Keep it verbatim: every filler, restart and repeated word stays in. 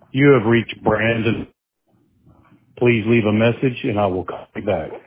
You have reached Brandon. Please leave a message and I will call you back.